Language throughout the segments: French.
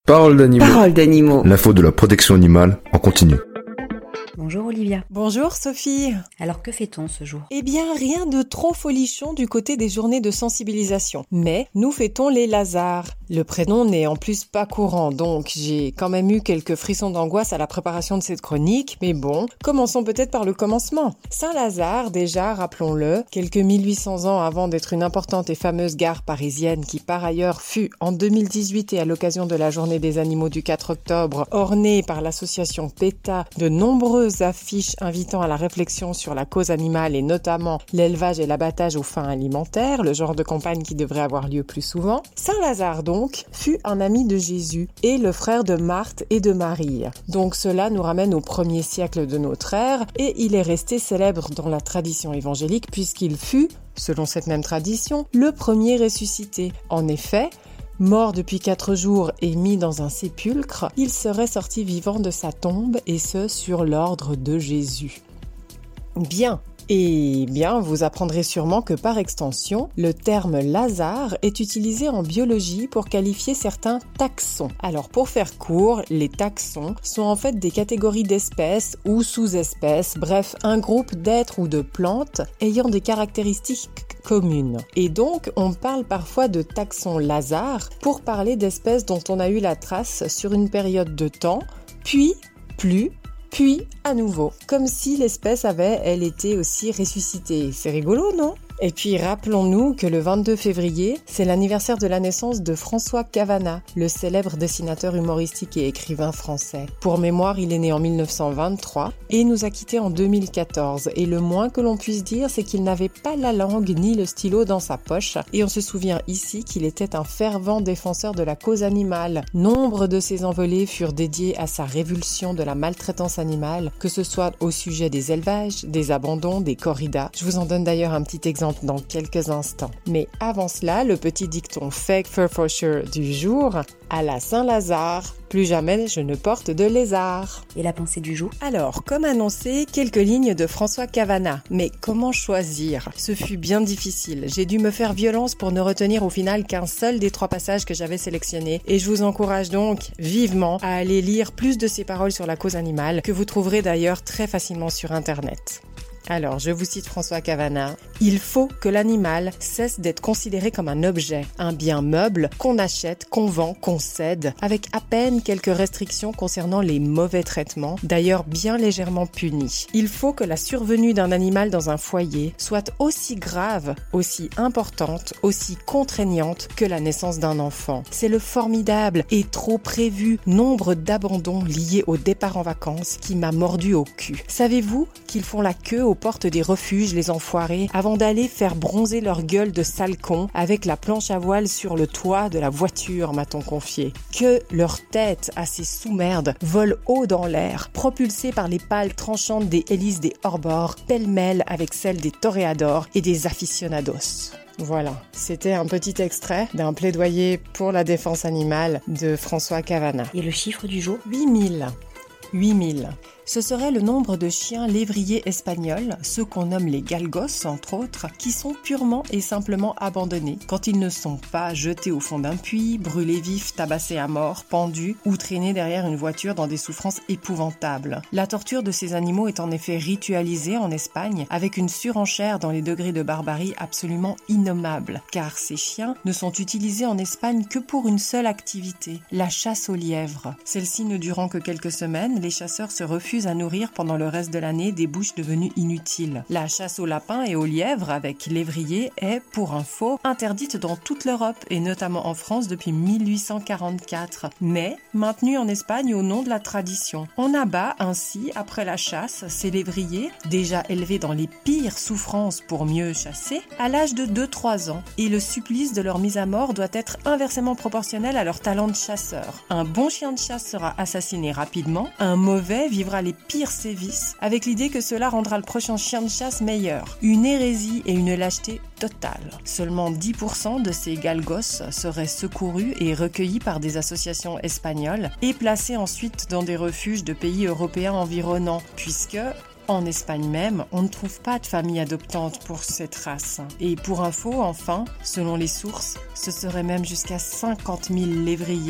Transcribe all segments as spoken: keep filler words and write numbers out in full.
Parole d'animaux. Parole d'animaux. L'info de la protection animale en continu. Bonjour Olivia. Bonjour Sophie. Alors que fait-on ce jour ? Eh bien, rien de trop folichon du côté des journées de sensibilisation. Mais nous fêtons les Lazars. Le prénom n'est en plus pas courant, donc j'ai quand même eu quelques frissons d'angoisse à la préparation de cette chronique. Mais bon, commençons peut-être par le commencement. Saint-Lazare, déjà, rappelons-le, quelques mille huit cents ans avant d'être une importante et fameuse gare parisienne qui par ailleurs fut en deux mille dix-huit et à l'occasion de la journée des animaux du quatre octobre, ornée par l'association PETA de nombreuses affiches invitant à la réflexion sur la cause animale et notamment l'élevage et l'abattage aux fins alimentaires, le genre de campagne qui devrait avoir lieu plus souvent. Saint-Lazare donc fut un ami de Jésus et le frère de Marthe et de Marie. Donc cela nous ramène au premier siècle de notre ère et il est resté célèbre dans la tradition évangélique puisqu'il fut, selon cette même tradition, le premier ressuscité. En effet, mort depuis quatre jours et mis dans un sépulcre, il serait sorti vivant de sa tombe, et ce sur l'ordre de Jésus. Bien. Eh bien, vous apprendrez sûrement que par extension, le terme Lazare est utilisé en biologie pour qualifier certains taxons. Alors pour faire court, les taxons sont en fait des catégories d'espèces ou sous-espèces, bref, un groupe d'êtres ou de plantes ayant des caractéristiques communes. Et donc, on parle parfois de taxon Lazare pour parler d'espèces dont on a eu la trace sur une période de temps, puis plus, puis à nouveau, comme si l'espèce avait, elle, été aussi ressuscitée. C'est rigolo, non ? Et puis rappelons-nous que le vingt-deux février, c'est l'anniversaire de la naissance de François Cavana, le célèbre dessinateur humoristique et écrivain français. Pour mémoire, il est né en mille neuf cent vingt-trois et nous a quittés en deux mille quatorze. Et le moins que l'on puisse dire, c'est qu'il n'avait pas la langue ni le stylo dans sa poche. Et on se souvient ici qu'il était un fervent défenseur de la cause animale. Nombre de ses envolées furent dédiées à sa révulsion de la maltraitance animale, que ce soit au sujet des élevages, des abandons, des corridas. Je vous en donne d'ailleurs un petit exemple dans quelques instants. Mais avant cela, le petit dicton fake fur for sure du jour, à la Saint-Lazare, plus jamais je ne porte de lézard. Et la pensée du jour ? Alors, comme annoncé, quelques lignes de François Cavana. Mais comment choisir ? Ce fut bien difficile. J'ai dû me faire violence pour ne retenir au final qu'un seul des trois passages que j'avais sélectionnés. Et je vous encourage donc vivement à aller lire plus de ces paroles sur la cause animale, que vous trouverez d'ailleurs très facilement sur Internet. Alors, je vous cite François Cavana. « Il faut que l'animal cesse d'être considéré comme un objet, un bien meuble qu'on achète, qu'on vend, qu'on cède, avec à peine quelques restrictions concernant les mauvais traitements, d'ailleurs bien légèrement punis. Il faut que la survenue d'un animal dans un foyer soit aussi grave, aussi importante, aussi contraignante que la naissance d'un enfant. C'est le formidable et trop prévu nombre d'abandons liés au départ en vacances qui m'a mordu au cul. Savez-vous qu'ils font la queue au portes des refuges, les enfoirés, avant d'aller faire bronzer leur gueule de sale con avec la planche à voile sur le toit de la voiture, m'a-t-on confié. Que leur tête, à ces sous-merdes, vole haut dans l'air, propulsée par les pales tranchantes des hélices des hors-bords, pêle-mêle avec celles des toréadors et des aficionados. Voilà, c'était un petit extrait d'un plaidoyer pour la défense animale de François Cavana. Et le chiffre du jour ? huit mille. huit mille. Ce serait le nombre de chiens lévriers espagnols, ceux qu'on nomme les galgos entre autres, qui sont purement et simplement abandonnés quand ils ne sont pas jetés au fond d'un puits, brûlés vifs, tabassés à mort, pendus ou traînés derrière une voiture dans des souffrances épouvantables. La torture de ces animaux est en effet ritualisée en Espagne avec une surenchère dans les degrés de barbarie absolument innommable, car ces chiens ne sont utilisés en Espagne que pour une seule activité, la chasse aux lièvres. Celle-ci ne durant que quelques semaines, les chasseurs se refusent à nourrir pendant le reste de l'année des bouches devenues inutiles. La chasse aux lapins et aux lièvres avec lévrier est, pour info, interdite dans toute l'Europe et notamment en France depuis mille huit cent quarante-quatre, mais maintenue en Espagne au nom de la tradition. On abat ainsi, après la chasse, ces lévriers, déjà élevés dans les pires souffrances pour mieux chasser, à l'âge de deux à trois ans, et le supplice de leur mise à mort doit être inversement proportionnel à leur talent de chasseur. Un bon chien de chasse sera assassiné rapidement, un mauvais vivra les pires sévices, avec l'idée que cela rendra le prochain chien de chasse meilleur. Une hérésie et une lâcheté totale. Seulement dix pour cent de ces galgos seraient secourus et recueillis par des associations espagnoles et placés ensuite dans des refuges de pays européens environnants, puisque En Espagne même, on ne trouve pas de famille adoptante pour cette race. Et pour info, enfin, selon les sources, ce serait même jusqu'à cinquante mille lévriers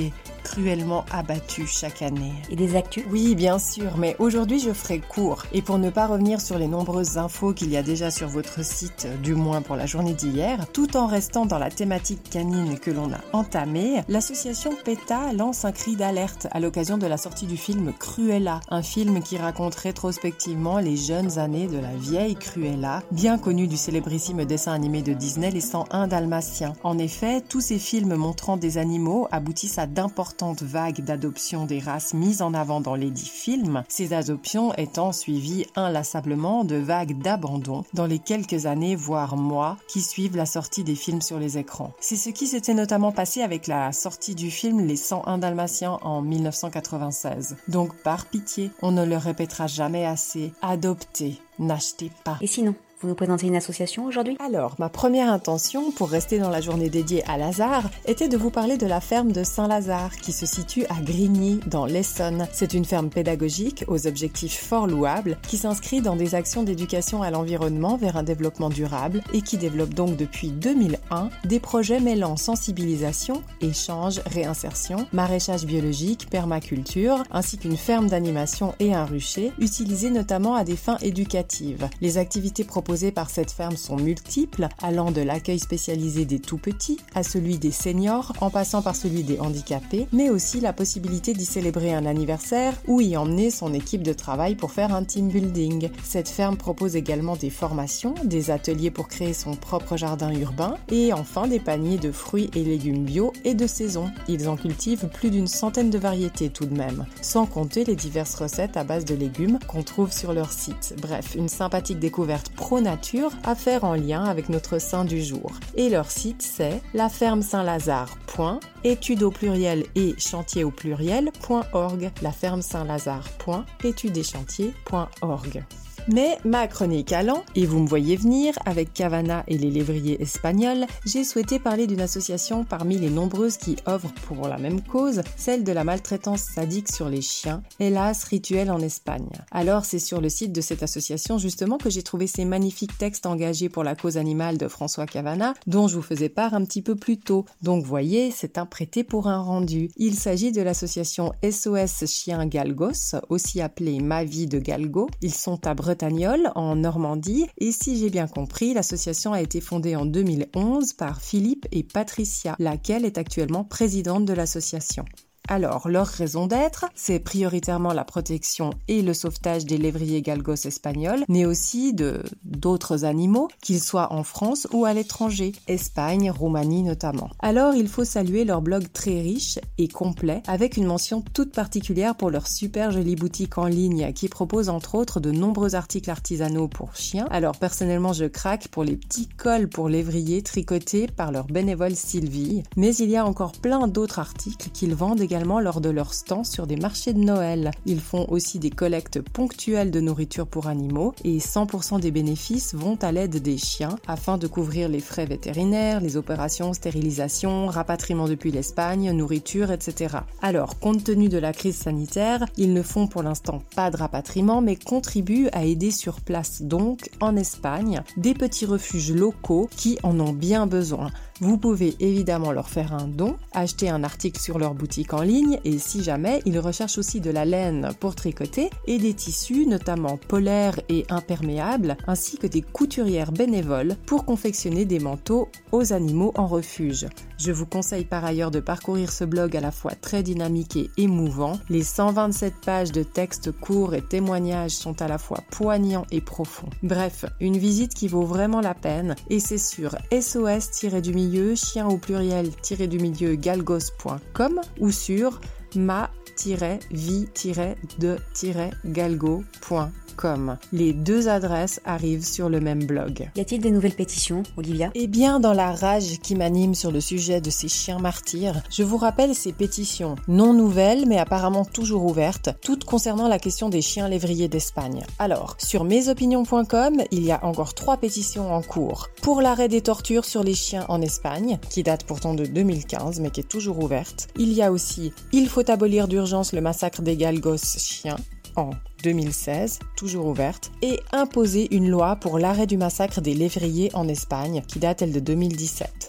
cruellement abattus chaque année. Et des actus? Oui, bien sûr, mais aujourd'hui je ferai court. Et pour ne pas revenir sur les nombreuses infos qu'il y a déjà sur votre site, du moins pour la journée d'hier, tout en restant dans la thématique canine que l'on a entamée, l'association PETA lance un cri d'alerte à l'occasion de la sortie du film Cruella, un film qui raconte rétrospectivement les jeunes années de la vieille Cruella, bien connue du célébrissime dessin animé de Disney, les cent un Dalmatiens. En effet, tous ces films montrant des animaux aboutissent à d'importantes vagues d'adoption des races mises en avant dans les dix films, ces adoptions étant suivies inlassablement de vagues d'abandon dans les quelques années, voire mois, qui suivent la sortie des films sur les écrans. C'est ce qui s'était notamment passé avec la sortie du film Les cent un Dalmatiens en mille neuf cent quatre-vingt-seize. Donc par pitié, on ne le répétera jamais assez, adoptez, n'achetez pas. Et sinon, vous nous présentez une association aujourd'hui? Alors, ma première intention, pour rester dans la journée dédiée à Lazare, était de vous parler de la ferme de Saint-Lazare, qui se situe à Grigny, dans l'Essonne. C'est une ferme pédagogique, aux objectifs fort louables, qui s'inscrit dans des actions d'éducation à l'environnement vers un développement durable, et qui développe donc depuis deux mille un des projets mêlant sensibilisation, échange, réinsertion, maraîchage biologique, permaculture, ainsi qu'une ferme d'animation et un rucher, utilisés notamment à des fins éducatives. Les activités proposées proposées par cette ferme sont multiples, allant de l'accueil spécialisé des tout-petits à celui des seniors, en passant par celui des handicapés, mais aussi la possibilité d'y célébrer un anniversaire ou y emmener son équipe de travail pour faire un team building. Cette ferme propose également des formations, des ateliers pour créer son propre jardin urbain et enfin des paniers de fruits et légumes bio et de saison. Ils en cultivent plus d'une centaine de variétés tout de même, sans compter les diverses recettes à base de légumes qu'on trouve sur leur site. Bref, une sympathique découverte pro-nature à faire en lien avec notre saint du jour. Et leur site c'est la ferme saint lazare point études au pluriel et chantier au pluriel point org, la ferme saint lazare point études et chantiers point org. Mais ma chronique allant, et vous me voyez venir, avec Cavana et les lévriers espagnols, j'ai souhaité parler d'une association parmi les nombreuses qui œuvrent pour la même cause, celle de la maltraitance sadique sur les chiens, hélas rituel en Espagne. Alors c'est sur le site de cette association justement que j'ai trouvé ces magnifiques textes engagés pour la cause animale de François Cavana, dont je vous faisais part un petit peu plus tôt. Donc voyez, c'est un prêté pour un rendu. Il s'agit de l'association S O S Chiens Galgos, aussi appelée Ma Vie de Galgo. Ils sont à Bretagne en Normandie et si j'ai bien compris, l'association a été fondée en deux mille onze par Philippe et Patricia, laquelle est actuellement présidente de l'association. Alors, leur raison d'être, c'est prioritairement la protection et le sauvetage des lévriers galgos espagnols, mais aussi de d'autres animaux, qu'ils soient en France ou à l'étranger, Espagne, Roumanie notamment. Alors, il faut saluer leur blog très riche et complet, avec une mention toute particulière pour leur super jolie boutique en ligne, qui propose entre autres de nombreux articles artisanaux pour chiens. Alors, personnellement, je craque pour les petits cols pour lévriers tricotés par leur bénévole Sylvie, mais il y a encore plein d'autres articles qu'ils vendent également lors de leurs stands sur des marchés de Noël. Ils font aussi des collectes ponctuelles de nourriture pour animaux et cent pour cent des bénéfices vont à l'aide des chiens afin de couvrir les frais vétérinaires, les opérations, stérilisation, rapatriement depuis l'Espagne, nourriture, et cetera. Alors, compte tenu de la crise sanitaire, ils ne font pour l'instant pas de rapatriement mais contribuent à aider sur place donc, en Espagne, des petits refuges locaux qui en ont bien besoin. Vous pouvez évidemment leur faire un don, acheter un article sur leur boutique en ligne et si jamais, ils recherchent aussi de la laine pour tricoter et des tissus, notamment polaires et imperméables, ainsi que des couturières bénévoles pour confectionner des manteaux aux animaux en refuge. Je vous conseille par ailleurs de parcourir ce blog à la fois très dynamique et émouvant. Les cent vingt-sept pages de textes courts et témoignages sont à la fois poignants et profonds. Bref, une visite qui vaut vraiment la peine et c'est sur S O S du milieu chien au pluriel du milieu galgos point com ou sur ma vie de galgo point com. Les deux adresses arrivent sur le même blog. Y a-t-il des nouvelles pétitions, Olivia? Eh bien, dans la rage qui m'anime sur le sujet de ces chiens martyrs, je vous rappelle ces pétitions non nouvelles mais apparemment toujours ouvertes, toutes concernant la question des chiens lévriers d'Espagne. Alors, sur mesopinions point com, il y a encore trois pétitions en cours. Pour l'arrêt des tortures sur les chiens en Espagne, qui date pourtant de deux mille quinze mais qui est toujours ouverte. Il y a aussi « Il faut abolir d'urgence le massacre des galgos chiens » en deux mille seize, toujours ouverte, et imposer une loi pour l'arrêt du massacre des lévriers en Espagne, qui date elle de deux mille dix-sept.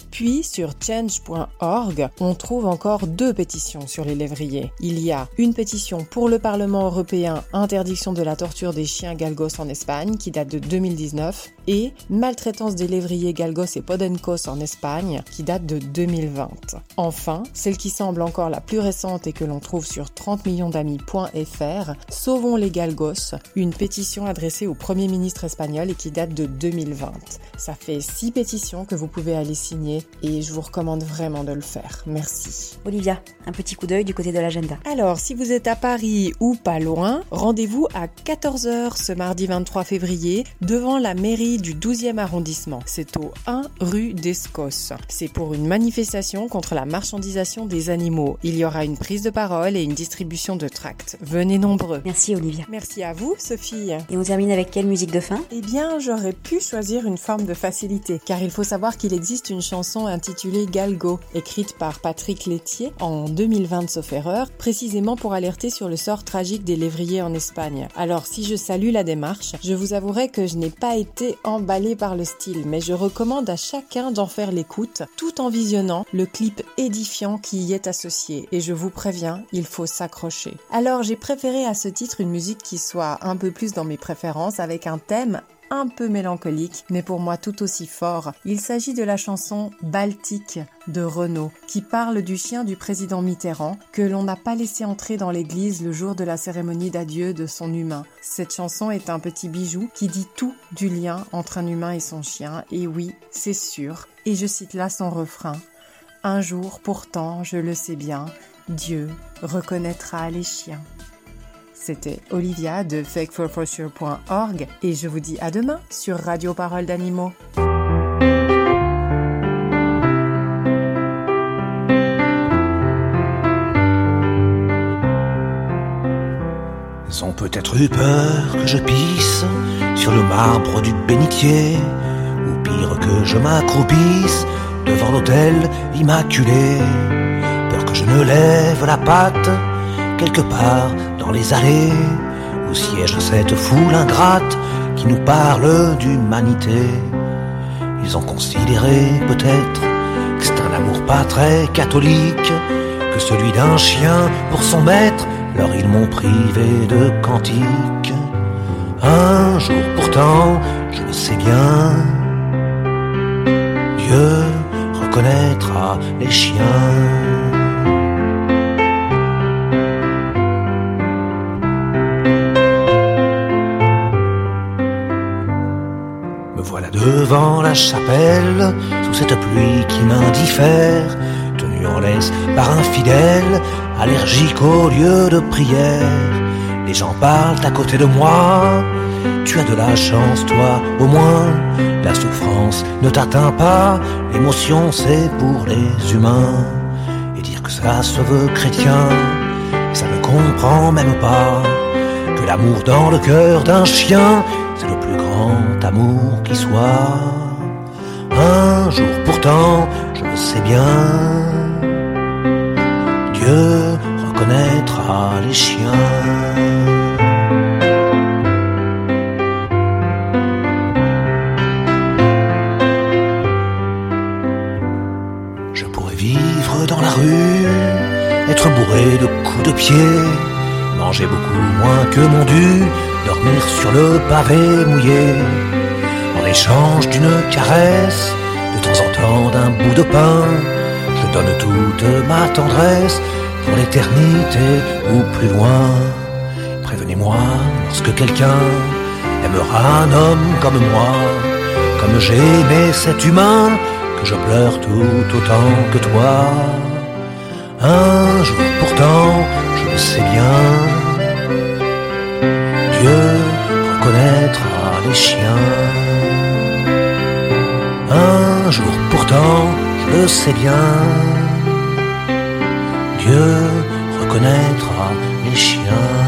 Puis sur change point org, on trouve encore deux pétitions sur les lévriers. Il y a une pétition pour le Parlement européen interdiction de la torture des chiens galgos en Espagne qui date de deux mille dix-neuf et maltraitance des lévriers galgos et podencos en Espagne qui date de deux mille vingt. Enfin, celle qui semble encore la plus récente et que l'on trouve sur trente millions d'amis point f r, Sauvons les galgos, une pétition adressée au Premier ministre espagnol et qui date de deux mille vingt. Ça fait six pétitions que vous pouvez aller signer et je vous recommande vraiment de le faire. Merci. Olivia, un petit coup d'œil du côté de l'agenda. Alors, si vous êtes à Paris ou pas loin, rendez-vous à quatorze heures ce mardi vingt-trois février devant la mairie du douzième arrondissement. C'est au un rue d'Escos. C'est pour une manifestation contre la marchandisation des animaux. Il y aura une prise de parole et une distribution de tracts. Venez nombreux. Merci Olivia. Merci à vous, Sophie. Et on termine avec quelle musique de fin ? Eh bien, j'aurais pu choisir une forme de facilité, car il faut savoir qu'il existe une chanson intitulée Galgo, écrite par Patrick Létier en deux mille vingt sauf erreur, précisément pour alerter sur le sort tragique des lévriers en Espagne. Alors, si je salue la démarche, je vous avouerai que je n'ai pas été emballée par le style, mais je recommande à chacun d'en faire l'écoute, tout en visionnant le clip édifiant qui y est associé. Et je vous préviens, il faut s'accrocher. Alors, j'ai préféré à ce titre une musique qui soit un peu plus dans mes préférences, avec un thème un peu mélancolique, mais pour moi tout aussi fort. Il s'agit de la chanson Baltique de Renaud, qui parle du chien du président Mitterrand que l'on n'a pas laissé entrer dans l'église le jour de la cérémonie d'adieu de son humain. Cette chanson est un petit bijou qui dit tout du lien entre un humain et son chien, et oui, c'est sûr. Et je cite là son refrain. « Un jour, pourtant, je le sais bien, Dieu reconnaîtra les chiens. » C'était Olivia de fake for future point org et je vous dis à demain sur Radio Parole d'Animaux. Ils ont peut-être eu peur que je pisse sur le marbre du bénitier, ou pire que je m'accroupisse devant l'autel immaculé, peur que je ne lève la patte quelque part dans les allées où siège cette foule ingrate qui nous parle d'humanité. Ils ont considéré peut-être que c'est un amour pas très catholique que celui d'un chien pour son maître, alors ils m'ont privé de cantiques. Un jour pourtant, je le sais bien, Dieu reconnaîtra les chiens. Devant la chapelle, sous cette pluie qui m'indiffère, tenu en laisse par un fidèle, allergique au lieu de prière. Les gens parlent à côté de moi, tu as de la chance toi, au moins. La souffrance ne t'atteint pas, l'émotion c'est pour les humains. Et dire que ça se veut chrétien, ça ne comprend même pas que l'amour dans le cœur d'un chien, c'est le plus grand amour qui soit. Un jour pourtant, je le sais bien, Dieu reconnaîtra les chiens. Je pourrais vivre dans la rue, être bourré de coups de pied, manger beaucoup moins que mon dû, dormir sur le pavé mouillé, en échange d'une caresse, de temps en temps d'un bout de pain. Je donne toute ma tendresse pour l'éternité ou plus loin. Prévenez-moi lorsque quelqu'un aimera un homme comme moi, comme j'ai aimé cet humain, que je pleure tout autant que toi. Un jour pourtant, je le sais bien, Dieu reconnaîtra les chiens. Un jour pourtant, je le sais bien, Dieu reconnaîtra les chiens.